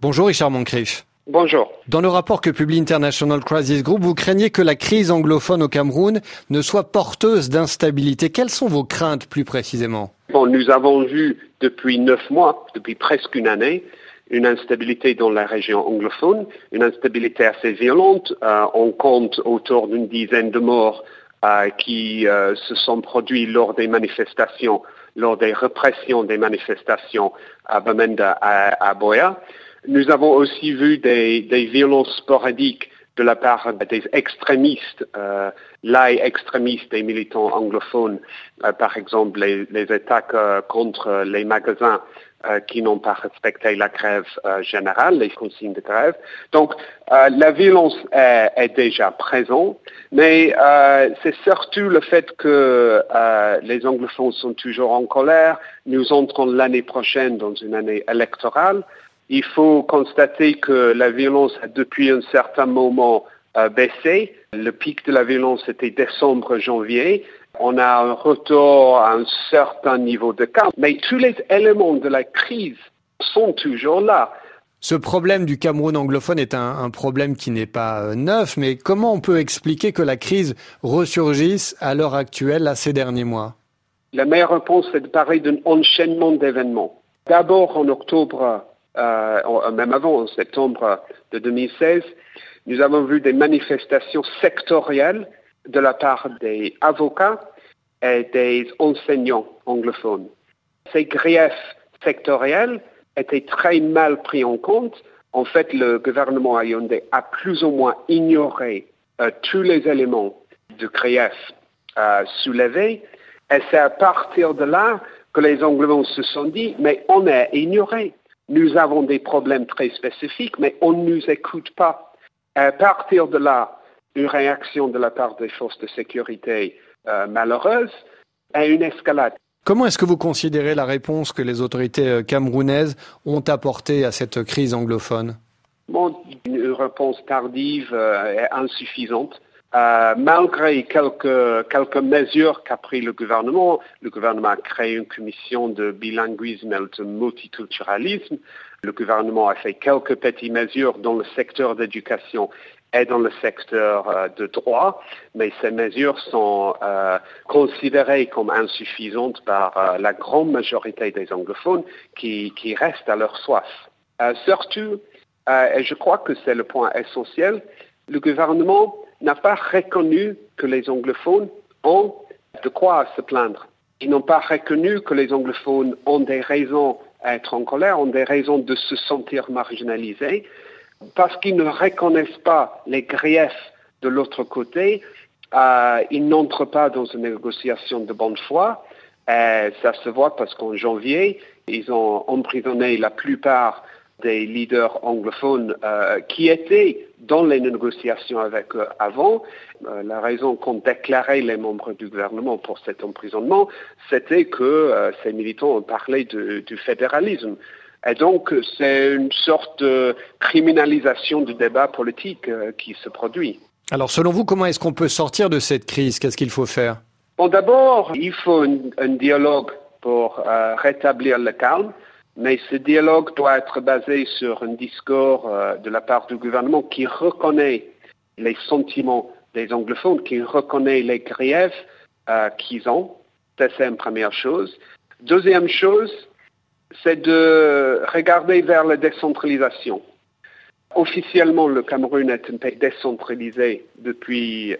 Bonjour Richard Moncrief. Bonjour. Dans le rapport que publie International Crisis Group, vous craignez que la crise anglophone au Cameroun ne soit porteuse d'instabilité. Quelles sont vos craintes plus précisément ? Nous avons vu depuis 9 mois, depuis presque une année, une instabilité dans la région anglophone, une instabilité assez violente. On compte autour d'une dizaine de morts qui se sont produits lors des manifestations, lors des répressions des manifestations à Bamenda, à Buea. Nous avons aussi vu des violences sporadiques de la part des extrémistes, l'aile extrémiste des militants anglophones, par exemple les attaques contre les magasins qui n'ont pas respecté la grève générale, les consignes de grève. Donc, la violence est déjà présente, mais c'est surtout le fait que les anglophones sont toujours en colère. Nous entrons l'année prochaine dans une année électorale. Il faut constater que la violence a depuis un certain moment baissé. Le pic de la violence était décembre-janvier. On a un retour à un certain niveau de calme. Mais tous les éléments de la crise sont toujours là. Ce problème du Cameroun anglophone est un problème qui n'est pas neuf, mais comment on peut expliquer que la crise ressurgisse à l'heure actuelle, ces derniers mois ? La meilleure réponse, c'est de parler d'un enchaînement d'événements. D'abord, en octobre, même avant, en septembre de 2016, nous avons vu des manifestations sectorielles de la part des avocats et des enseignants anglophones. Ces griefs sectoriels étaient très mal pris en compte. En fait, le gouvernement à Yaoundé a plus ou moins ignoré tous les éléments de griefs soulevés. Et c'est à partir de là que les anglophones se sont dit, mais on est ignoré. Nous avons des problèmes très spécifiques, mais on ne nous écoute pas. À partir de là, une réaction de la part des forces de sécurité malheureuse et une escalade. Comment est-ce que vous considérez la réponse que les autorités camerounaises ont apportée à cette crise anglophone ? Une réponse tardive et insuffisante. Malgré quelques mesures qu'a pris le gouvernement a créé une commission de bilinguisme et de multiculturalisme. Le gouvernement a fait quelques petites mesures dans le secteur d'éducation et dans le secteur de droit, mais ces mesures sont considérées comme insuffisantes par la grande majorité des anglophones qui restent à leur soif. Surtout, et je crois que c'est le point essentiel, le gouvernement n'a pas reconnu que les anglophones ont de quoi se plaindre. Ils n'ont pas reconnu que les anglophones ont des raisons à être en colère, ont des raisons de se sentir marginalisés, parce qu'ils ne reconnaissent pas les griefs de l'autre côté. Ils n'entrent pas dans une négociation de bonne foi. Et ça se voit parce qu'en janvier, ils ont emprisonné la plupart des leaders anglophones qui étaient dans les négociations avec eux avant. La raison qu'ont déclaré les membres du gouvernement pour cet emprisonnement, c'était que ces militants ont parlé du fédéralisme. Et donc, c'est une sorte de criminalisation du débat politique qui se produit. Alors, selon vous, comment est-ce qu'on peut sortir de cette crise ? Qu'est-ce qu'il faut faire ? D'abord, il faut un dialogue pour rétablir le calme. Mais ce dialogue doit être basé sur un discours de la part du gouvernement qui reconnaît les sentiments des anglophones, qui reconnaît les griefs qu'ils ont. Ça, c'est une première chose. Deuxième chose, c'est de regarder vers la décentralisation. Officiellement, le Cameroun est un pays décentralisé depuis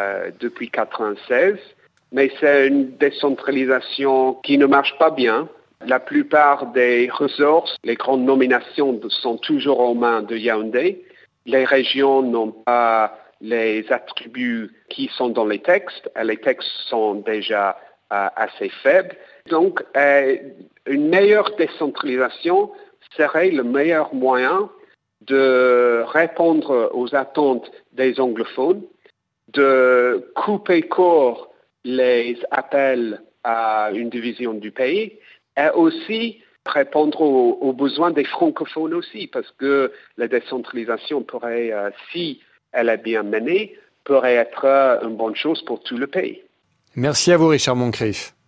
1996, mais c'est une décentralisation qui ne marche pas bien. La plupart des ressources, les grandes nominations sont toujours aux mains de Yaoundé. Les régions n'ont pas les attributs qui sont dans les textes. Les textes sont déjà assez faibles. Donc, une meilleure décentralisation serait le meilleur moyen de répondre aux attentes des anglophones, de couper court les appels à une division du pays, et aussi répondre aux besoins des francophones aussi, parce que la décentralisation pourrait, si elle est bien menée, pourrait être une bonne chose pour tout le pays. Merci à vous, Richard Moncrief.